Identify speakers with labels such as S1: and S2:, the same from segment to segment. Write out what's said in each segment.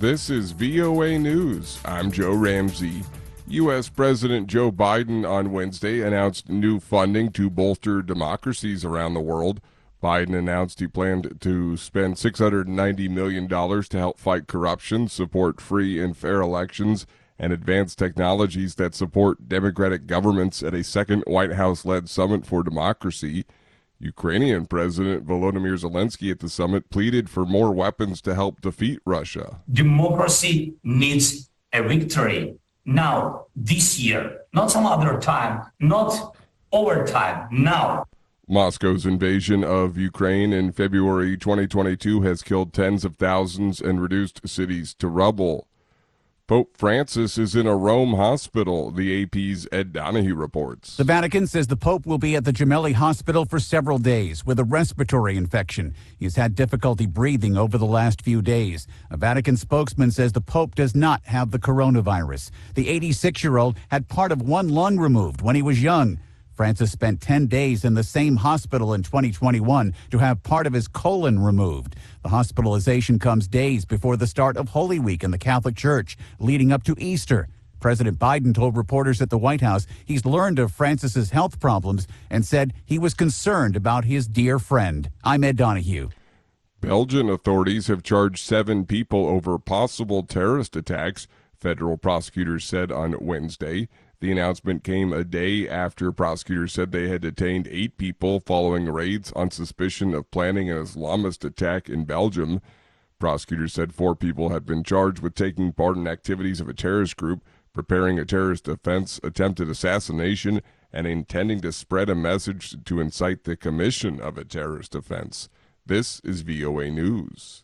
S1: This is VOA News. I'm Joe Ramsey. U.S. President Joe Biden on Wednesday announced new funding to bolster democracies around the world. Biden announced he planned to spend $690 million to help fight corruption, support free and fair elections, and advance technologies that support democratic governments at a second White House-led summit for democracy. Ukrainian President Volodymyr Zelensky at the summit pleaded for more weapons to help defeat Russia.
S2: Democracy needs a victory now, this year, not some other time, not over time, now.
S1: Moscow's invasion of Ukraine in February 2022 has killed tens of thousands and reduced cities to rubble. Pope Francis is in a Rome hospital, the AP's Ed Donahue reports.
S3: The Vatican says the Pope will be at the Gemelli Hospital for several days with a respiratory infection. He's had difficulty breathing over the last few days. A Vatican spokesman says the Pope does not have the coronavirus. The 86-year-old had part of one lung removed when he was young. Francis spent 10 days in the same hospital in 2021 to have part of his colon removed. The hospitalization comes days before the start of Holy Week in the Catholic Church, leading up to Easter. President Biden told reporters at the White House he's learned of Francis's health problems and said he was concerned about his dear friend. I'm Ed Donahue.
S1: Belgian authorities have charged 7 people over possible terrorist attacks, federal prosecutors said on Wednesday. The announcement came a day after prosecutors said they had detained 8 people following raids on suspicion of planning an Islamist attack in Belgium. Prosecutors said 4 people had been charged with taking part in activities of a terrorist group, preparing a terrorist offense, attempted assassination, and intending to spread a message to incite the commission of a terrorist offense. This is VOA News.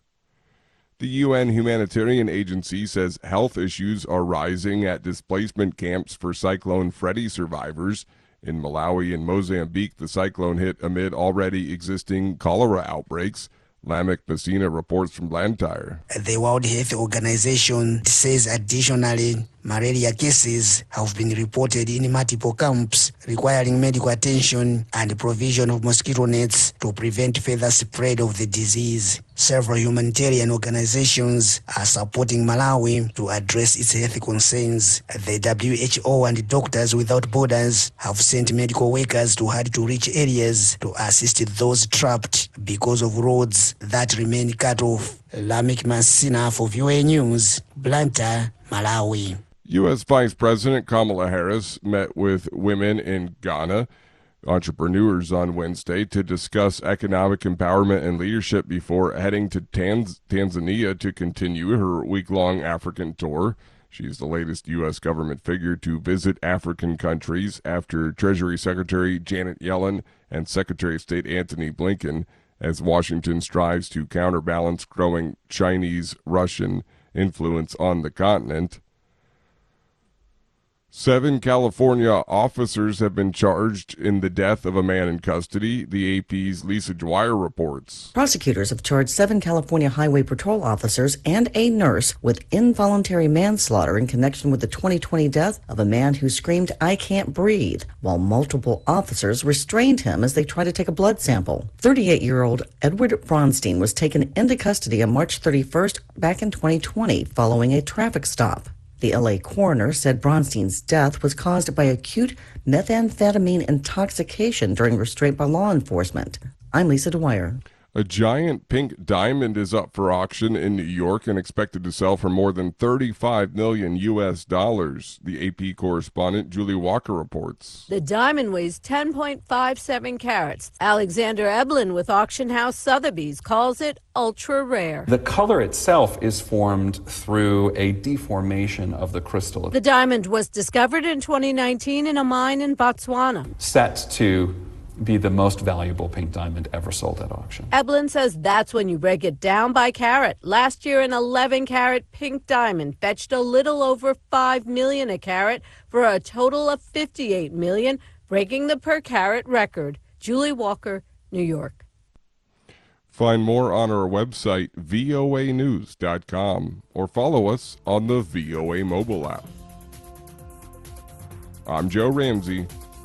S1: The UN Humanitarian Agency says health issues are rising at displacement camps for Cyclone Freddy survivors. In Malawi and Mozambique, the cyclone hit amid already existing cholera outbreaks. Lamek Messina reports from Blantyre.
S4: The World Health Organization says additionally, malaria cases have been reported in multiple camps, requiring medical attention and provision of mosquito nets to prevent further spread of the disease. Several humanitarian organizations are supporting Malawi to address its health concerns. The WHO and Doctors Without Borders have sent medical workers to hard-to-reach areas to assist those trapped because of roads that remain cut off. Lamek Messina for VOA News, Blantyre, Malawi.
S1: U.S. Vice President Kamala Harris met with women in Ghana, entrepreneurs on Wednesday, to discuss economic empowerment and leadership before heading to Tanzania to continue her week-long African tour. She's the latest U.S. government figure to visit African countries after Treasury Secretary Janet Yellen and Secretary of State Antony Blinken, as Washington strives to counterbalance growing Chinese-Russian influence on the continent. 7 California officers have been charged in the death of a man in custody, the AP's Lisa Dwyer reports.
S5: Prosecutors have charged 7 California Highway Patrol officers and a nurse with involuntary manslaughter in connection with the 2020 death of a man who screamed, "I can't breathe," while multiple officers restrained him as they tried to take a blood sample. 38-year-old Edward Bronstein was taken into custody on March 31st back in 2020 following a traffic stop. The L.A. coroner said Bronstein's death was caused by acute methamphetamine intoxication during restraint by law enforcement. I'm Lisa Dwyer.
S1: A giant pink diamond is up for auction in New York and expected to sell for more than $35 million U.S. The AP correspondent Julie Walker reports.
S6: The diamond weighs 10.57 carats. Alexander Eblin with auction house Sotheby's calls it ultra rare.
S7: The color itself is formed through a deformation of the crystal.
S6: The diamond was discovered in 2019 in a mine in Botswana.
S7: Set to be the most valuable pink diamond ever sold at auction.
S6: Eblin says that's when you break it down by carat. Last year, an 11-carat pink diamond fetched a little over $5 million a carat for a total of $58 million, breaking the per-carat record. Julie Walker, New York.
S1: Find more on our website, voanews.com, or follow us on the VOA mobile app. I'm Joe Ramsey.